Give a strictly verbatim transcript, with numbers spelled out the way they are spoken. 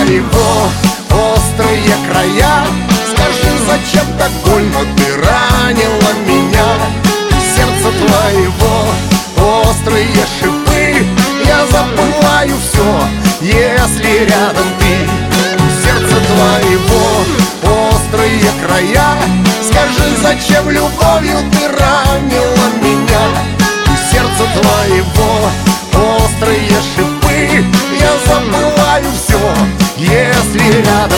твоего острые края. Скажи, зачем так больно ты ранила меня? Сердца твоего острые шипы. Я забываю все, если рядом ты. Сердца твоего острые края. Скажи, зачем любовью ты ранила меня? Сердца твоего острые шипы. Я забываю все, если рядом